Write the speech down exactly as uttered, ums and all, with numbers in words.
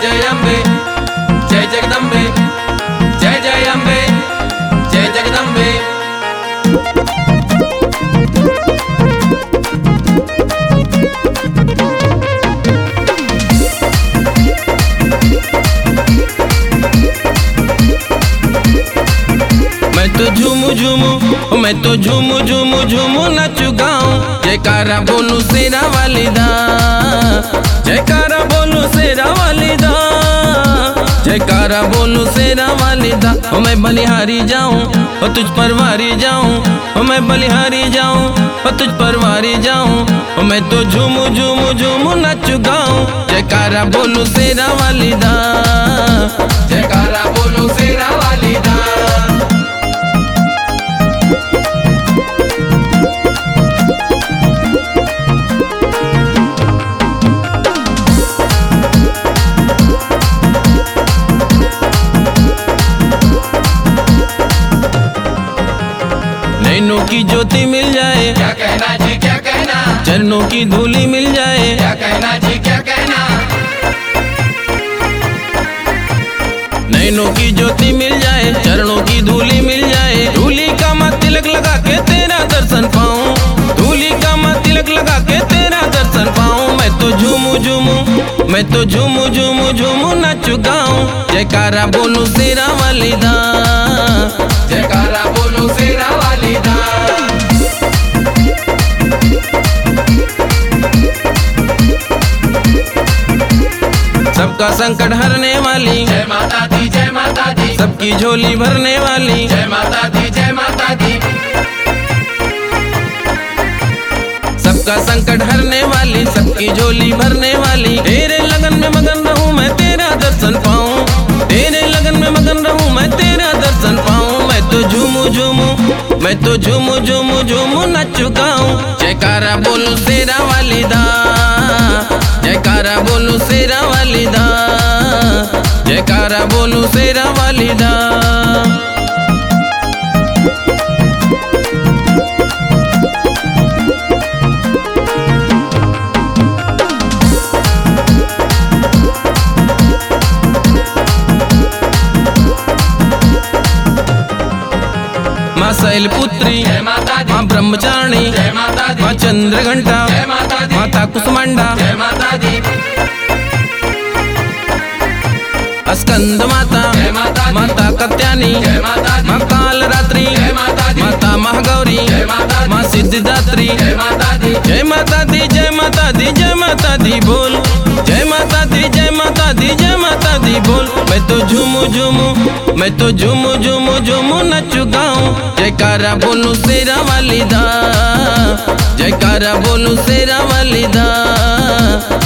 जय अम्बे जय जगदम्बे जय जय अम्बे जय जगदम्बे। मैं तो झूमू झूमू मैं तो झूमू झूमू झूमू नचू गाऊं, जयकारा बोलूं शेरा वाली दा, जयकारा बोलूं शेरा वाली दा, जयकारा बोलूं शेरा वाली दा। ओ मैं बलिहारी जाऊं और तुझ पर वारी जाऊं, ओ मैं बलिहारी जाऊं और तुझ पर वारी जाऊं। ओ मैं तो झूमू झूमू झूमू नचू गाऊं, जयकारा बोलूं शेरा वाली दा, जयकारा बोलूं शेरा वाली दा। नैनों की ज्योति मिल जाए, क्या कहना जी क्या कहना, चरणों की धूली मिल जाए, क्या कहना जी क्या कहना। नैनों की ज्योति मिल जाए, चरणों की धूली मिल जाए। धूली का मैं तिलक लगा के तेरा दर्शन पाऊं, धूली का मैं तिलक लगा के तेरा दर्शन पाऊं। मैं तो झूमू झूमू मैं तो झूमू झूमू झूमू नचू गाऊं, जयकारा बोलूं शेरा वाली दा, जयकारा बोलो शेरा वाली दा। सबका संकट हरने वाली, जय माता दी जय माता दी, सबकी झोली भरने वाली, जय माता दी जय माता दी। सबका संकट हरने वाली, सबकी झोली भरने वाली। तेरे लगन में मगन रहूं मैं तेरा दर्शन पाऊं, तेरे लगन में मगन रहूं मैं तेरा दर्शन पाऊं। मैं तो झूमू झूमू मैं तो झूमू झूमू झूमू नचू गाऊं, जयकारा बोलूं शेरा वाली दा, जयकारा बोलूं शेरा वाली दा, जयकारा बोलूं शेरा वाली दा। माँ शैलपुत्री, जय माता दी, माँ ब्रह्मचारिणी, जय माता दी, माँ चंद्रघंटा, जय माता दी, माता कुसुमांडा, जय माता दी, स्कंद माता, जय माता दी, माता कत्यानी, जय माता दी, माँ कालरात्रि, जय माता दी, माता महागौरी, जय माता दी, माँ सिद्धिदात्री, जय माता दी, जय माता दी जय माता दी जय माता दी बोल, जय माता दी जय माता दी जय माता दी बोल। मैं तो झूमू झूमू मैं तो झूमू झूमू झूमू नचू गाऊं, जयकारा बोलूं शेरा वाली दा, जयकारा बोलूं शेरा वाली दा,